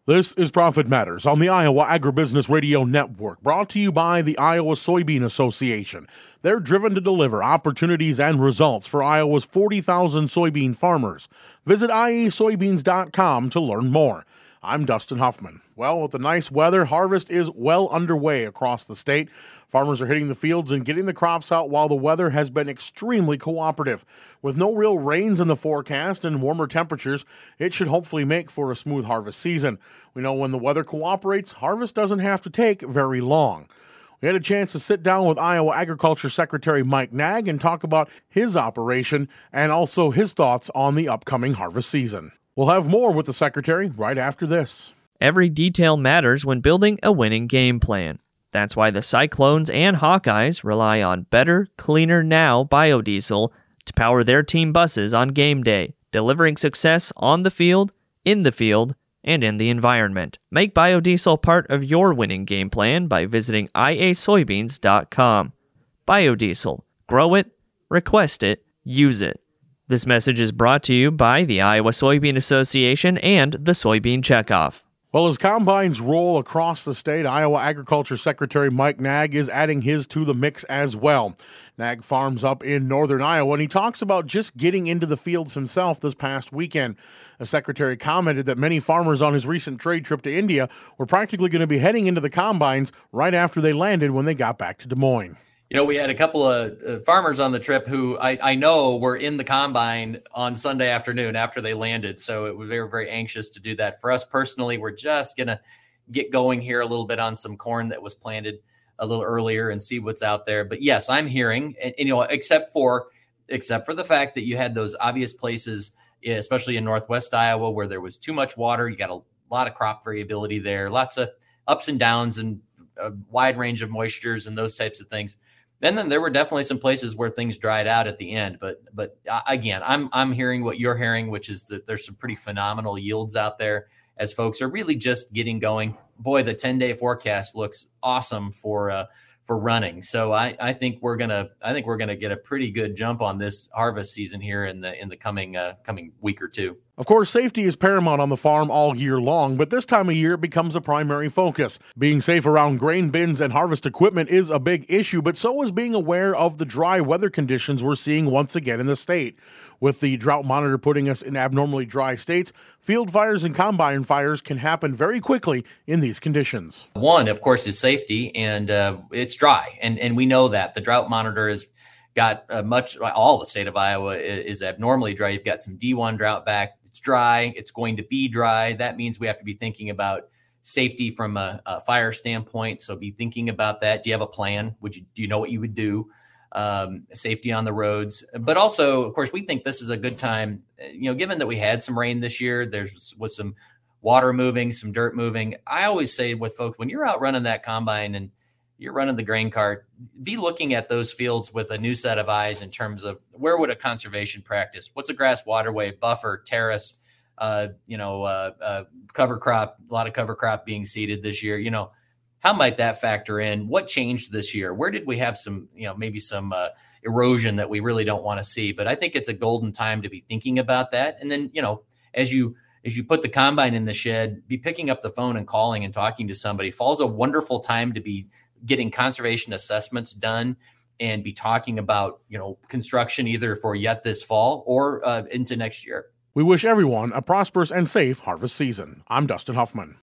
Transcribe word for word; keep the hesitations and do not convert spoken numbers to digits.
This is Profit Matters on the Iowa Agribusiness Radio Network, brought to you by the Iowa Soybean Association. They're driven to deliver opportunities and results for Iowa's forty thousand soybean farmers. Visit I A soybeans dot com to learn more. I'm Dustin Huffman. Well, with the nice weather, harvest is well underway across the state. Farmers are hitting the fields and getting the crops out while the weather has been extremely cooperative. With no real rains in the forecast and warmer temperatures, it should hopefully make for a smooth harvest season. We know when the weather cooperates, harvest doesn't have to take very long. We had a chance to sit down with Iowa Agriculture Secretary Mike Naig and talk about his operation and also his thoughts on the upcoming harvest season. We'll have more with the Secretary right after this. Every detail matters when building a winning game plan. That's why the Cyclones and Hawkeyes rely on Better, Cleaner Now biodiesel to power their team buses on game day, delivering success on the field, in the field, and in the environment. Make biodiesel part of your winning game plan by visiting I A soybeans dot com. Biodiesel. Grow it, request it, use it. This message is brought to you by the Iowa Soybean Association and the Soybean Checkoff. Well, as combines roll across the state, Iowa Agriculture Secretary Mike Naig is adding his to the mix as well. Naig farms up in northern Iowa, and he talks about just getting into the fields himself this past weekend. The secretary commented that many farmers on his recent trade trip to India were practically going to be heading into the combines right after they landed when they got back to Des Moines. You know, we had a couple of uh, farmers on the trip who I, I know were in the combine on Sunday afternoon after they landed. So it was, they were very anxious to do that. For us personally, we're just going to get going here a little bit on some corn that was planted a little earlier and see what's out there. But yes, I'm hearing, and, and, you know, except for except for the fact that you had those obvious places, especially in Northwest Iowa, where there was too much water. You got a lot of crop variability there, lots of ups and downs and a wide range of moistures and those types of things. And then there were definitely some places where things dried out at the end. But but again, I'm I'm hearing what you're hearing, which is that there's some pretty phenomenal yields out there as folks are really just getting going. Boy, the ten-day forecast looks awesome for uh, for running. So I, I think we're gonna I think we're gonna get a pretty good jump on this harvest season here in the in the coming uh, coming week or two. Of course, safety is paramount on the farm all year long, but this time of year it becomes a primary focus. Being safe around grain bins and harvest equipment is a big issue, but so is being aware of the dry weather conditions we're seeing once again in the state. With the drought monitor putting us in abnormally dry states, field fires and combine fires can happen very quickly in these conditions. One, of course, is safety, and uh, it's dry, and, and we know that. The drought monitor has got uh, much, all the state of Iowa is, is abnormally dry. You've got some D one drought back. It's dry. It's going to be dry. That means we have to be thinking about safety from a, a fire standpoint. So be thinking about that. Do you have a plan? Would you, do you know what you would do? Um, safety on the roads, but also, of course, we think this is a good time, you know, given that we had some rain this year, there's was some water moving, some dirt moving. I always say with folks, when you're out running that combine and you're running the grain cart, be looking at those fields with a new set of eyes in terms of where would a conservation practice, what's a grass waterway, buffer, terrace, uh, you know, uh, uh, cover crop, a lot of cover crop being seeded this year, you know, how might that factor in? What changed this year? Where did we have some, you know, maybe some uh, erosion that we really don't want to see? But I think it's a golden time to be thinking about that. And then, you know, as you as you put the combine in the shed, be picking up the phone and calling and talking to somebody. Fall's a wonderful time to be getting conservation assessments done and be talking about, you know, construction either for yet this fall or uh, into next year. We wish everyone a prosperous and safe harvest season. I'm Dustin Huffman.